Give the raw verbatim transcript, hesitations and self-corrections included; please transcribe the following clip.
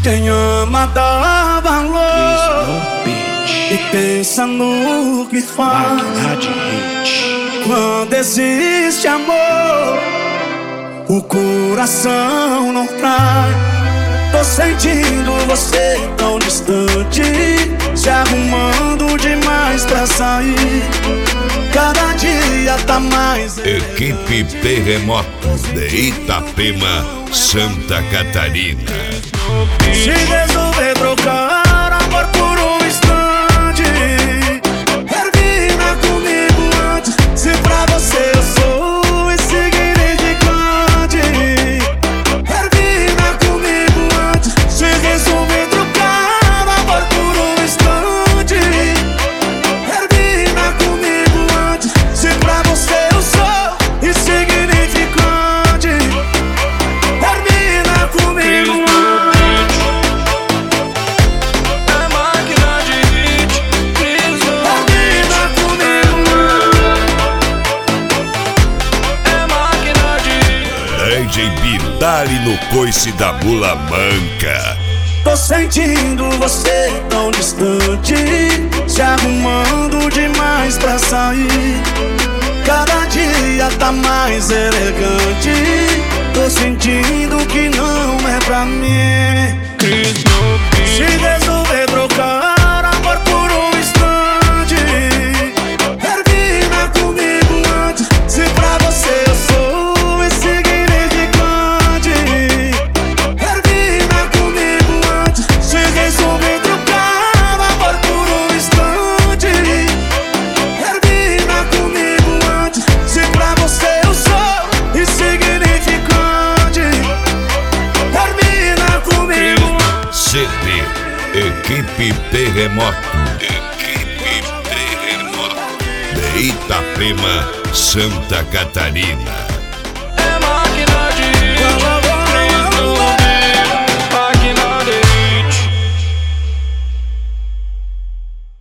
Quem ama dá valor e pensa no que faz. Quando existe amor, o coração não trai. Tô sentindo você tão distante, se arrumando demais pra sair. Cada dia tá mais. Equipe Terremoto de Itapema, Santa Catarina. Se resolver trocar amor por um instante, termina comigo antes. Se pra você eu sou insignificante, termina comigo antes. Se resolver trocar amor por um instante, termina comigo antes. Se pra você eu sou insignificante, termina comigo antes. D J Bidali no coice da Mula Manca. Tô sentindo você tão distante, se arrumando demais pra sair. Cada dia tá mais elegante. Tô sentindo que não é pra mim. Se resolver trocar amor por um instante, termina comigo antes. Se pra você eu sou insignificante, termina comigo antes. Se resolver trocar amor por um instante, termina comigo antes. Se pra você eu sou insignificante, termina comigo antes. C D Equipe Terremoto. Equipe Terremoto de Itapema, Santa Catarina.